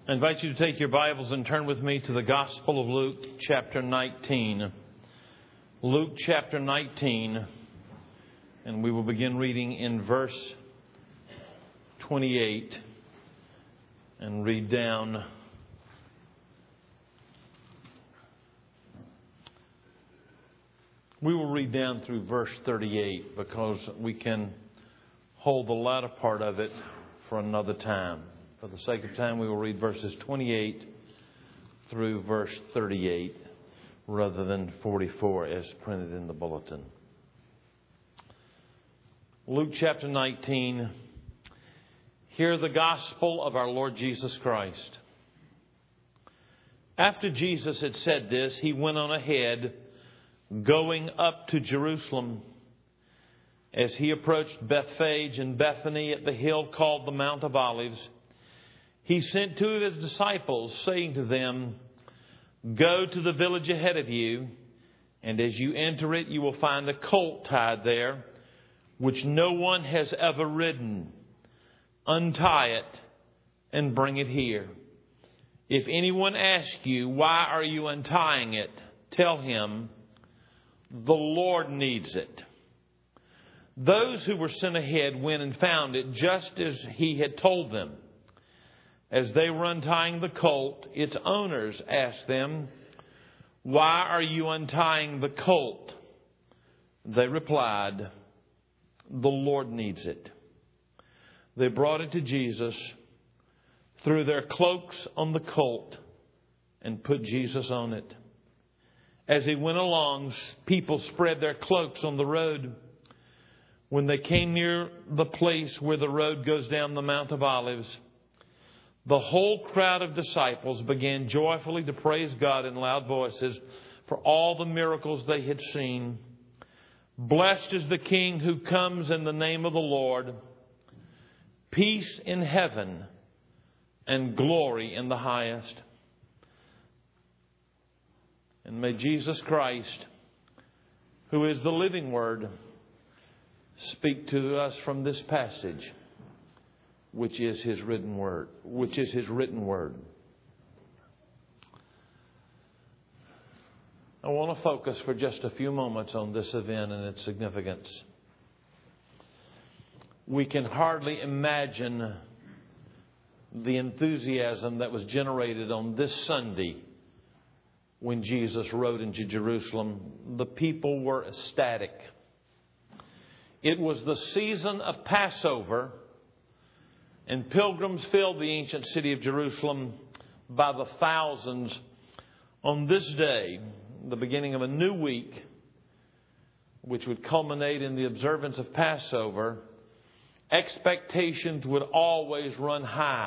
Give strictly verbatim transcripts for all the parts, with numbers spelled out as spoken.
I invite you to take your Bibles and turn with me to the Gospel of Luke, chapter nineteen. Luke, chapter nineteen, and we will begin reading in verse twenty-eight and read down We will read down through verse thirty-eight because we can hold the latter part of it for another time. For the sake of time, we will read verses twenty-eight through verse thirty-eight rather than forty-four as printed in the bulletin. Luke chapter nineteen. Hear the gospel of our Lord Jesus Christ. After Jesus had said this, he went on ahead, going up to Jerusalem. As he approached Bethphage and Bethany at the hill called the Mount of Olives, he sent two of his disciples, saying to them, "Go to the village ahead of you, and as you enter it, you will find a colt tied there, which no one has ever ridden. Untie it and bring it here. If anyone asks you, 'Why are you untying it?' tell him, 'The Lord needs it.'" Those who were sent ahead went and found it just as he had told them. As they were untying the colt, its owners asked them, "Why are you untying the colt?" They replied, "The Lord needs it." They brought it to Jesus, threw their cloaks on the colt, and put Jesus on it. As he went along, people spread their cloaks on the road. When they came near the place where the road goes down the Mount of Olives, the whole crowd of disciples began joyfully to praise God in loud voices for all the miracles they had seen. "Blessed is the King who comes in the name of the Lord. Peace in heaven and glory in the highest." And may Jesus Christ, who is the living Word, speak to us from this passage, which is His written word, which is His written word. I want to focus for just a few moments on this event and its significance. We can hardly imagine the enthusiasm that was generated on this Sunday when Jesus rode into Jerusalem. The people were ecstatic. It was the season of Passover, and pilgrims filled the ancient city of Jerusalem by the thousands. On this day, the beginning of a new week, which would culminate in the observance of Passover, expectations would always run high.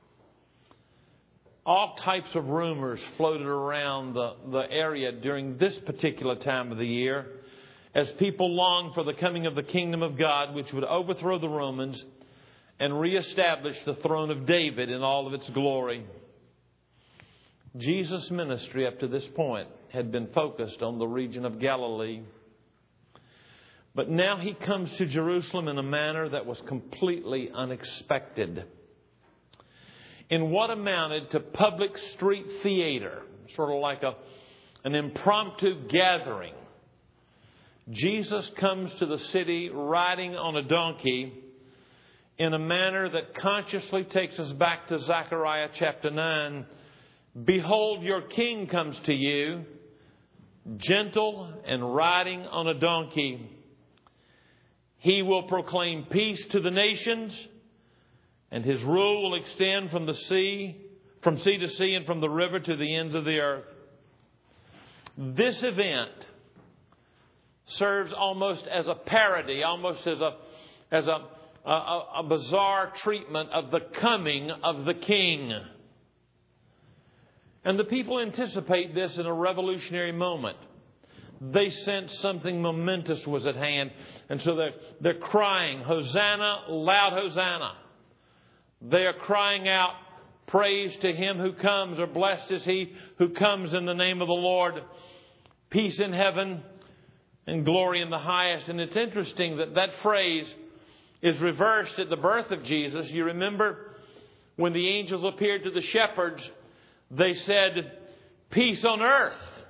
All types of rumors floated around the, the area during this particular time of the year as people longed for the coming of the kingdom of God, which would overthrow the Romans and reestablish the throne of David in all of its glory. Jesus' ministry up to this point had been focused on the region of Galilee. But now he comes to Jerusalem in a manner that was completely unexpected. In what amounted to public street theater, sort of like a, an impromptu gathering, Jesus comes to the city riding on a donkey in a manner that consciously takes us back to Zechariah chapter nine. "Behold, your king comes to you, gentle and riding on a donkey. He will proclaim peace to the nations, and his rule will extend from the sea, from sea to sea and from the river to the ends of the earth." This event serves almost as a parody, almost as a as a, a, a bizarre treatment of the coming of the King. And the people anticipate this in a revolutionary moment. They sense something momentous was at hand. And so they're, they're crying, "Hosanna, loud Hosanna." They are crying out praise to him who comes, or blessed is he who comes in the name of the Lord. Peace in heaven and glory in the highest. And it's interesting that that phrase is reversed at the birth of Jesus. You remember when the angels appeared to the shepherds, they said, peace on earth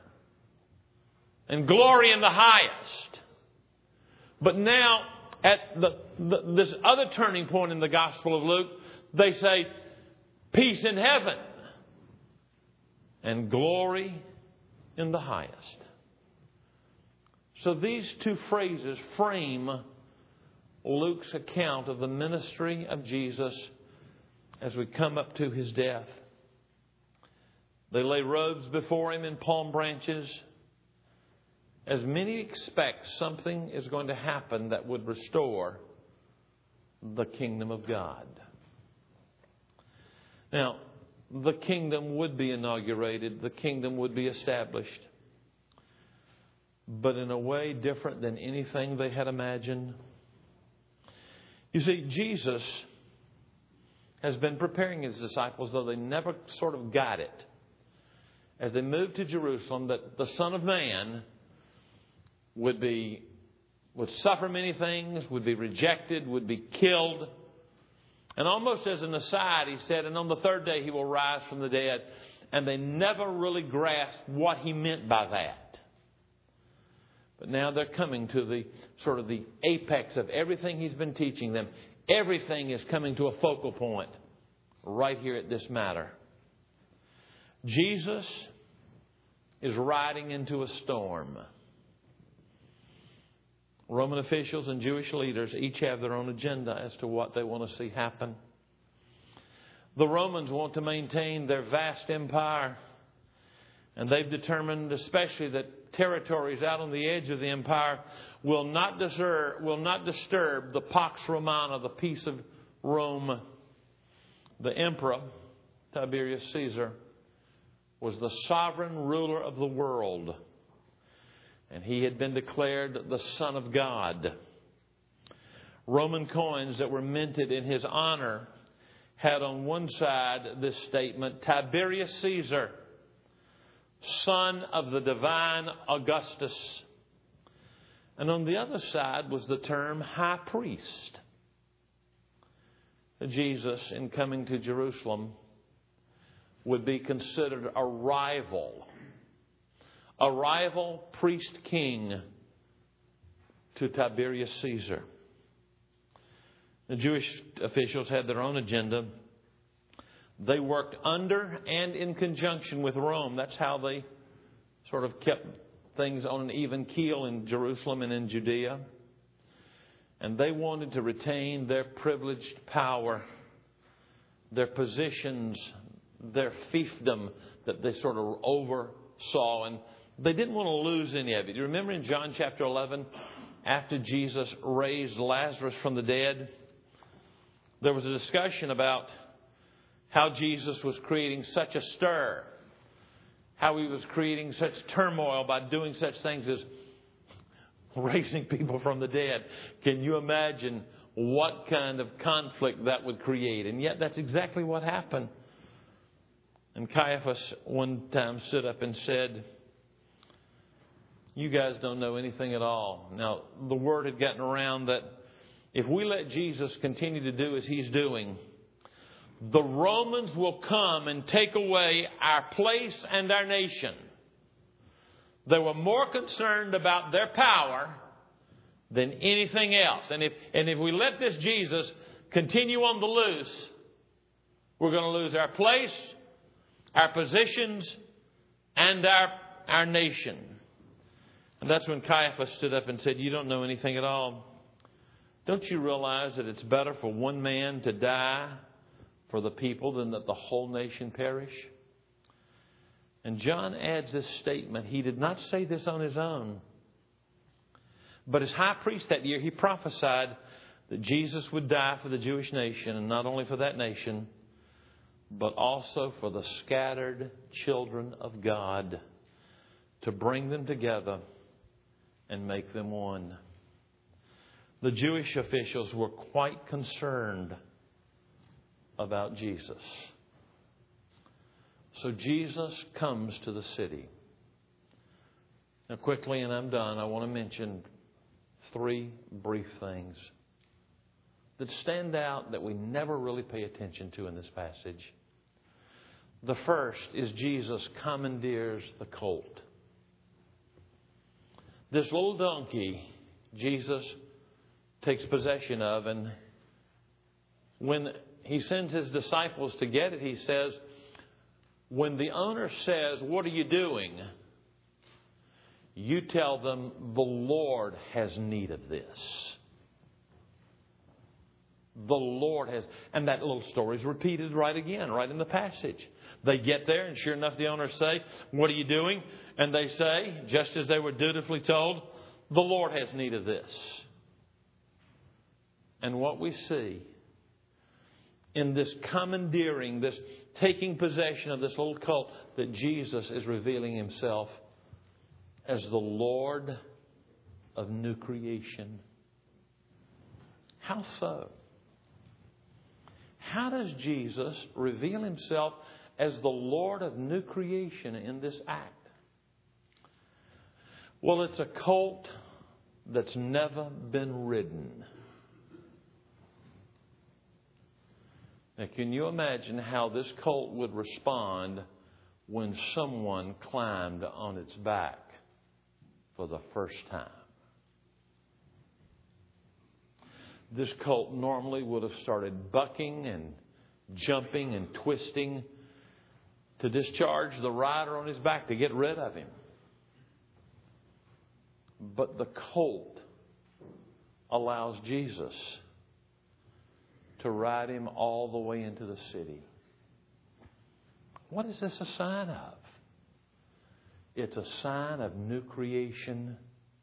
and glory in the highest. But now, at the, the, this other turning point in the Gospel of Luke, they say, peace in heaven and glory in the highest. So these two phrases frame Luke's account of the ministry of Jesus as we come up to His death. They lay robes before Him in palm branches. As many expect something is going to happen that would restore the kingdom of God. Now, the kingdom would be inaugurated. The kingdom would be established. But in a way different than anything they had imagined. You see, Jesus has been preparing His disciples, though they never sort of got it, as they moved to Jerusalem, that the Son of Man would be, would suffer many things, would be rejected, would be killed. And almost as an aside, He said, and on the third day He will rise from the dead. And they never really grasped what He meant by that. But now they're coming to the sort of the apex of everything He's been teaching them. Everything is coming to a focal point right here at this matter. Jesus is riding into a storm. Roman officials and Jewish leaders each have their own agenda as to what they want to see happen. The Romans want to maintain their vast empire. And they've determined especially that territories out on the edge of the empire will not disturb, will not disturb the Pax Romana, the peace of Rome. The emperor, Tiberius Caesar, was the sovereign ruler of the world. And he had been declared the Son of God. Roman coins that were minted in his honor had on one side this statement, Tiberius Caesar, son of the divine Augustus. And on the other side was the term high priest. Jesus, in coming to Jerusalem, would be considered a rival. A rival priest king to Tiberius Caesar. The Jewish officials had their own agenda. They worked under and in conjunction with Rome. That's how they sort of kept things on an even keel in Jerusalem and in Judea. And they wanted to retain their privileged power, their positions, their fiefdom that they sort of oversaw. And they didn't want to lose any of it. You remember in John chapter eleven, after Jesus raised Lazarus from the dead, there was a discussion about how Jesus was creating such a stir, how He was creating such turmoil by doing such things as raising people from the dead. Can you imagine what kind of conflict that would create? And yet that's exactly what happened. And Caiaphas one time stood up and said, you guys don't know anything at all. Now, the word had gotten around that if we let Jesus continue to do as He's doing, the Romans will come and take away our place and our nation. They were more concerned about their power than anything else. And if, and if we let this Jesus continue on the loose, we're going to lose our place, our positions, and our, our nation. And that's when Caiaphas stood up and said, you don't know anything at all. Don't you realize that it's better for one man to die for the people than that the whole nation perish? And John adds this statement. He did not say this on his own. But as high priest that year, he prophesied that Jesus would die for the Jewish nation, and not only for that nation, but also for the scattered children of God, to bring them together and make them one. The Jewish officials were quite concerned about Jesus. So Jesus comes to the city. Now quickly, and I'm done, I want to mention three brief things. that stand out that we never really pay attention to in this passage. The first is Jesus commandeers the colt. This little donkey, Jesus takes possession of, and when He sends His disciples to get it, He says, when the owner says, "What are you doing?" you tell them, "The Lord has need of this." The Lord has. And that little story is repeated right again, right in the passage. They get there, and sure enough, the owners say, "What are you doing?" And they say, just as they were dutifully told, "The Lord has need of this." And what we see in this commandeering, this taking possession of this little colt, that Jesus is revealing Himself as the Lord of new creation. How so? How does Jesus reveal Himself as the Lord of new creation in this act? Well, it's a colt that's never been ridden. Now, can you imagine how this colt would respond when someone climbed on its back for the first time? This colt normally would have started bucking and jumping and twisting to discharge the rider on his back, to get rid of him. But the colt allows Jesus to ride him all the way into the city. What is this a sign of? It's a sign of new creation.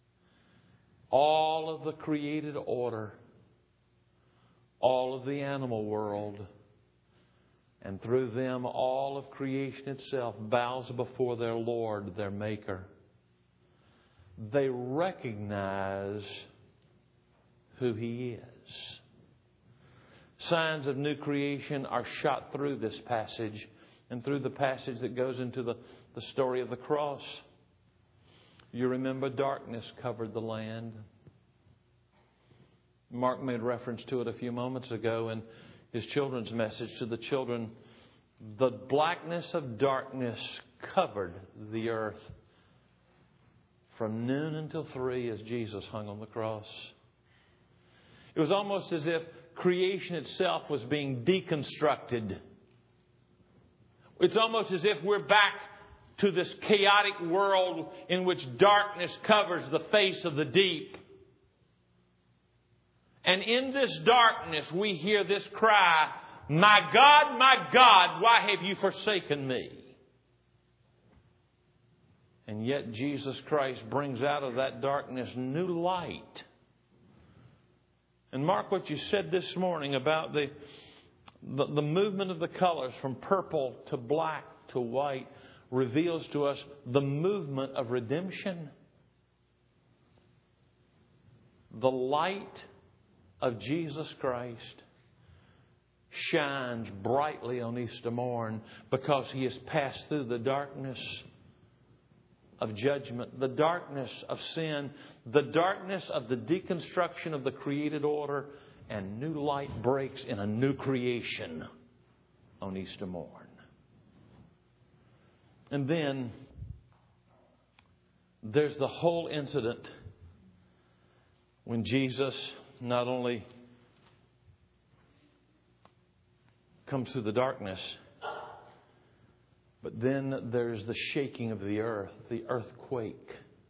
All of the created order, all of the animal world, and through them all of creation itself bows before their Lord, their Maker. They recognize who He is. Signs of new creation are shot through this passage and through the passage that goes into the, the story of the cross. You remember darkness covered the land. Mark made reference to it a few moments ago in his children's message to the children. The blackness of darkness covered the earth from noon until three as Jesus hung on the cross. It was almost as if creation itself was being deconstructed. It's almost as if we're back to this chaotic world in which darkness covers the face of the deep. And in this darkness we hear this cry, "My God, my God, why have you forsaken me?" And yet Jesus Christ brings out of that darkness new light. And mark what you said this morning about the, the, the movement of the colors from purple to black to white reveals to us the movement of redemption. The light of Jesus Christ shines brightly on Easter morn because He has passed through the darkness of judgment, the darkness of sin, the darkness of the deconstruction of the created order, and new light breaks in a new creation on Easter morn. And then there's the whole incident when Jesus not only comes through the darkness, but then there's the shaking of the earth, the earthquake.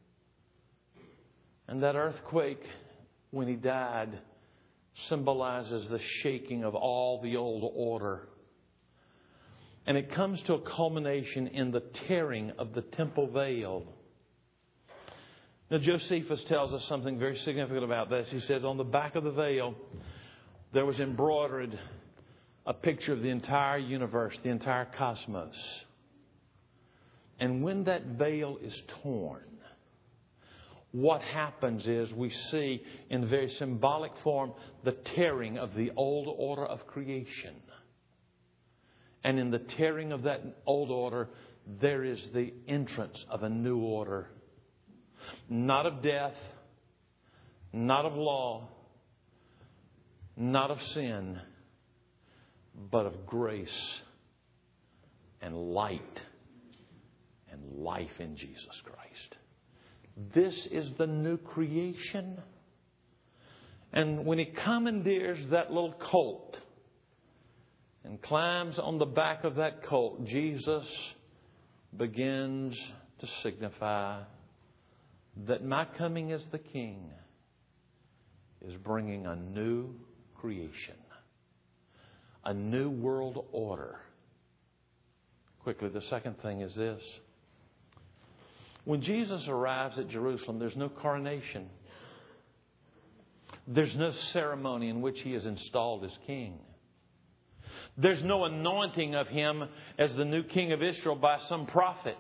And that earthquake, when He died, symbolizes the shaking of all the old order. And it comes to a culmination in the tearing of the temple veil. Now, Josephus tells us something very significant about this. He says on the back of the veil there was embroidered a picture of the entire universe, the entire cosmos. And when that veil is torn, what happens is we see in very symbolic form the tearing of the old order of creation. And in the tearing of that old order, there is the entrance of a new order. Not of death, not of law, not of sin, but of grace and light and life in Jesus Christ. This is the new creation. And when He commandeers that little colt and climbs on the back of that colt, Jesus begins to signify that my coming as the King is bringing a new creation, a new world order. Quickly, the second thing is this. When Jesus arrives at Jerusalem, there's no coronation. There's no ceremony in which He is installed as King. There's no anointing of Him as the new King of Israel by some prophet.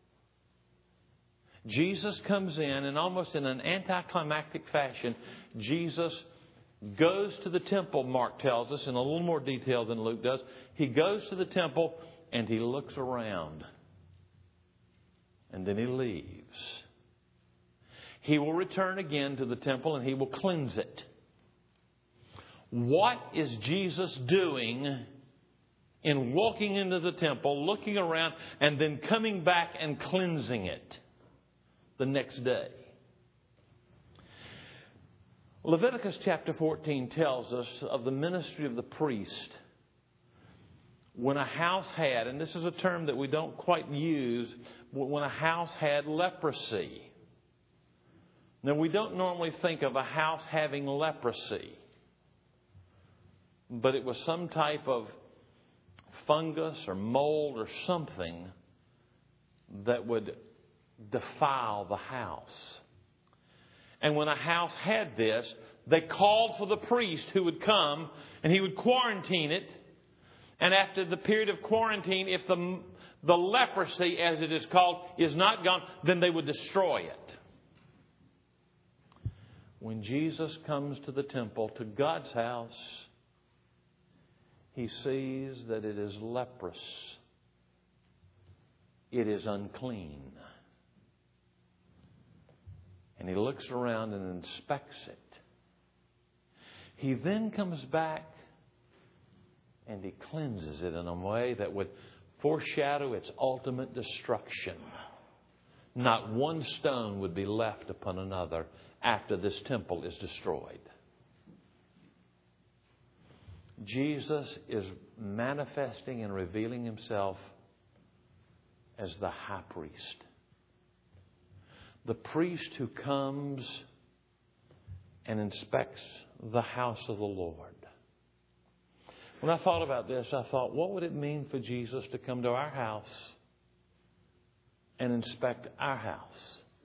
Jesus comes in, and almost in an anticlimactic fashion, Jesus goes to the temple, Mark tells us, in a little more detail than Luke does. He goes to the temple and He looks around. And then He leaves. He will return again to the temple and He will cleanse it. What is Jesus doing in walking into the temple, looking around, and then coming back and cleansing it the next day? Leviticus chapter fourteen tells us of the ministry of the priest. When a house had, and this is a term that we don't quite use, when a house had leprosy. Now, we don't normally think of a house having leprosy, but it was some type of fungus or mold or something that would defile the house. And when a house had this, they called for the priest who would come and he would quarantine it. And after the period of quarantine, if the, the leprosy, as it is called, is not gone, then they would destroy it. When Jesus comes to the temple, to God's house, He sees that it is leprous. It is unclean. And He looks around and inspects it. He then comes back and He cleanses it in a way that would foreshadow its ultimate destruction. Not one stone would be left upon another after this temple is destroyed. Jesus is manifesting and revealing Himself as the high priest. The priest who comes and inspects the house of the Lord. When I thought about this, I thought, what would it mean for Jesus to come to our house and inspect our house?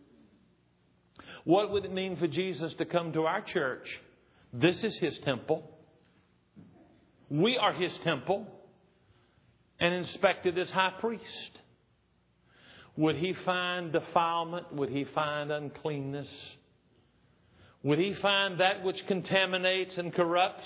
What would it mean for Jesus to come to our church? This is His temple. We are His temple. And inspect it as high priest. Would He find defilement? Would He find uncleanness? Would He find that which contaminates and corrupts?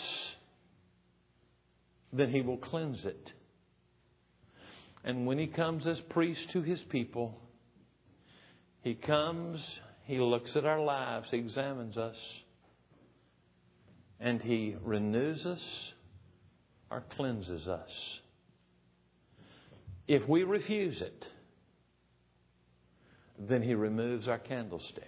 Then He will cleanse it. And when He comes as priest to His people, He comes, He looks at our lives, He examines us, and He renews us or cleanses us. If we refuse it, then He removes our candlestick.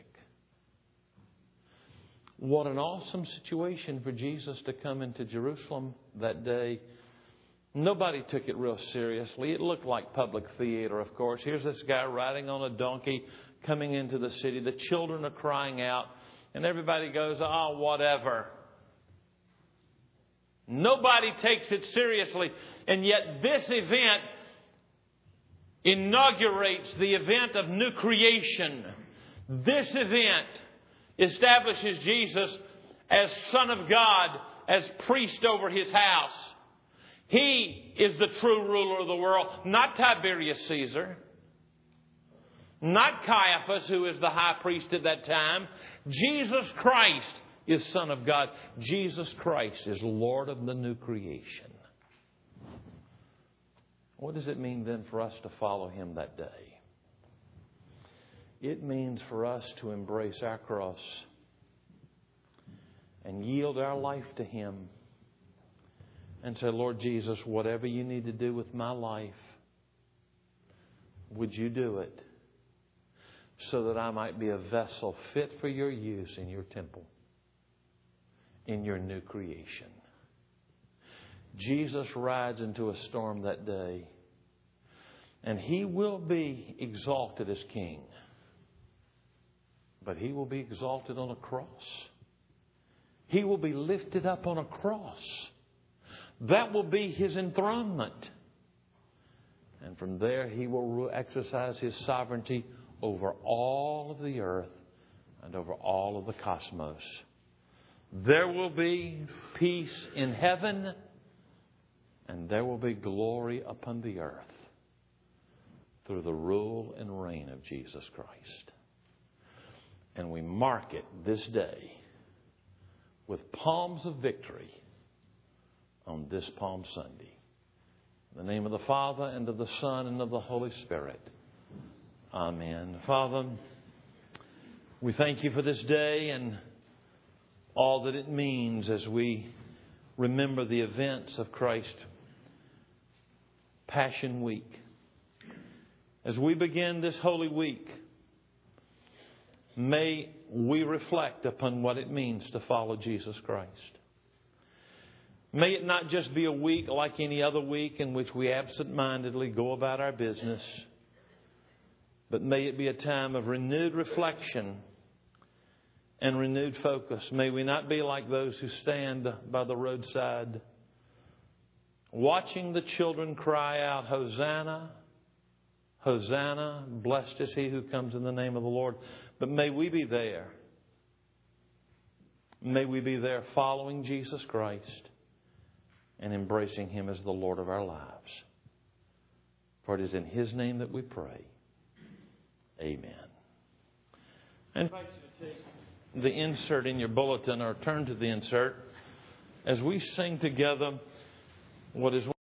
What an awesome situation for Jesus to come into Jerusalem that day. Nobody took it real seriously. It looked like public theater, of course. Here's this guy riding on a donkey coming into the city. The children are crying out. And everybody goes, oh, whatever. Nobody takes it seriously. And yet this event inaugurates the event of new creation. This event establishes Jesus as Son of God, as priest over His house. He is the true ruler of the world, not Tiberius Caesar, not Caiaphas, who is the high priest at that time. Jesus Christ is Son of God. Jesus Christ is Lord of the new creation. What does it mean then for us to follow Him that day? It means for us to embrace our cross and yield our life to Him and say, Lord Jesus, whatever you need to do with my life, would you do it so that I might be a vessel fit for your use in your temple, in your new creation. Jesus rides into a storm that day, and He will be exalted as King. But He will be exalted on a cross. He will be lifted up on a cross. That will be His enthronement. And from there He will exercise His sovereignty over all of the earth and over all of the cosmos. There will be peace in heaven, and there will be glory upon the earth through the rule and reign of Jesus Christ. And we mark it this day with palms of victory on this Palm Sunday. In the name of the Father, and of the Son, and of the Holy Spirit. Amen. Father, we thank You for this day and all that it means as we remember the events of Christ's Passion Week. As we begin this Holy Week, may we reflect upon what it means to follow Jesus Christ. May it not just be a week like any other week in which we absent-mindedly go about our business, but may it be a time of renewed reflection and renewed focus. May we not be like those who stand by the roadside watching the children cry out, Hosanna, Hosanna, blessed is he who comes in the name of the Lord. But may we be there. May we be there following Jesus Christ and embracing Him as the Lord of our lives. For it is in His name that we pray. Amen. And I invite you to take the insert in your bulletin, or turn to the insert as we sing together what is